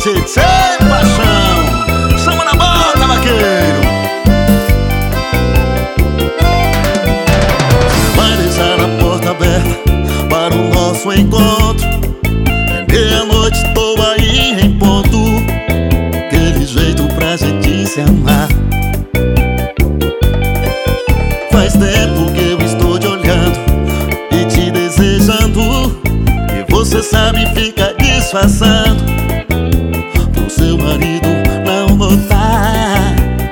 Tchê, paixão, chama na bota, vaqueiro. Vai deixar a porta aberta para o nosso encontro. É meia-noite, tô aí em ponto. Aquele jeito pra gente se amar. Faz tempo que eu estou te olhando e te desejando, e você sabe, fica disfarçando pro seu marido não notar.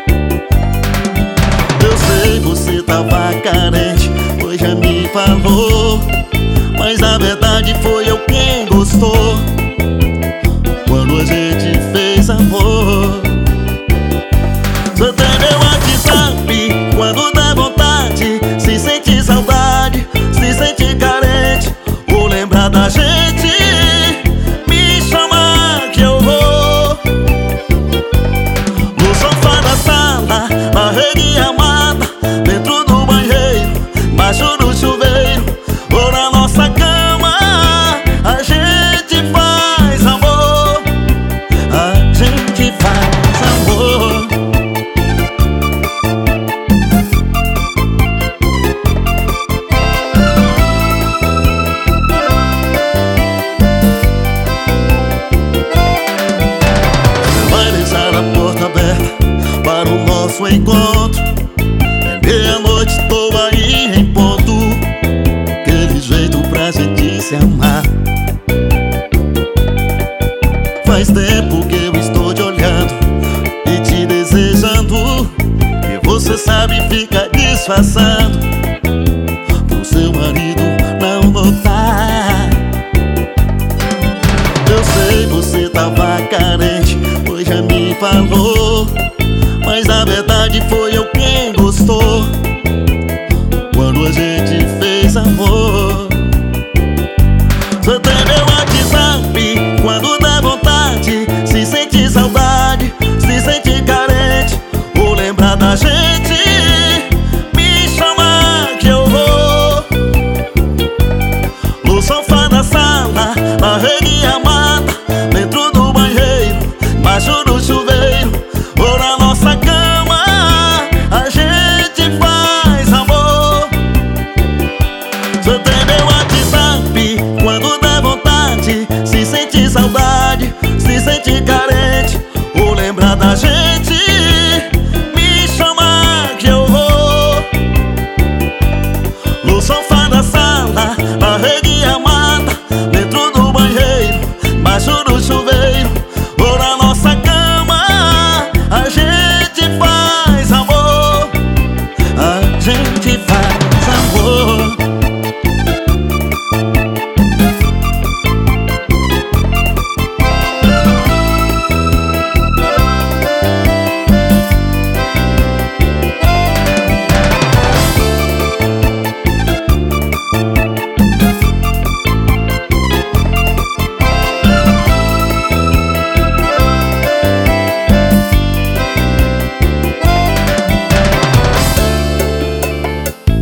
Eu sei, você tava carente, pois já me falou, mas na verdade foi eu quem gostou quando a gente fez amor. Você tem meu WhatsApp, quando dá vontade, se sente saudade, se sente carente, ou lembrar da gente, me chama que eu vou. No sofá da sala, na rede amada, dentro do banheiro, embaixo do chuveiro, ou na nossa cama, a gente faz amor. A gente faz amor. Para o nosso encontro, é meia-noite, tô aí em ponto. Aquele jeito pra gente se amar. Faz tempo que eu estou te olhando e te desejando, e você sabe, fica disfarçando pro seu marido não notar. Eu sei, você tava carente, pois já me falou, mas na verdade foi eu quem gostou quando a gente fez amor.